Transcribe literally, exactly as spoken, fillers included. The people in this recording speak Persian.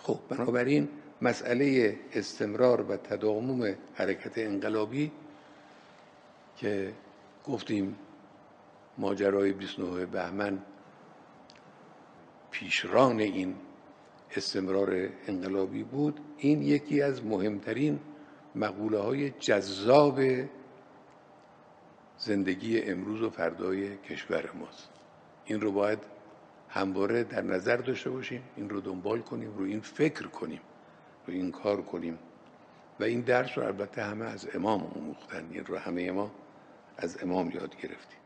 خب بنابراین مسئله استمرار و تداوم حرکت انقلابی که گفتیم ماجرای بیست و نه بهمن پیشران این استمرار انقلابی بود، این یکی از مهمترین مقوله های جذاب زندگی امروز و فردای کشور ماست. این رو باید همواره در نظر داشته باشیم، این رو دنبال کنیم، رو این فکر کنیم، رو این کار کنیم و این درس رو البته همه از امام آموختن، این رو همه ما از امام یاد گرفتیم.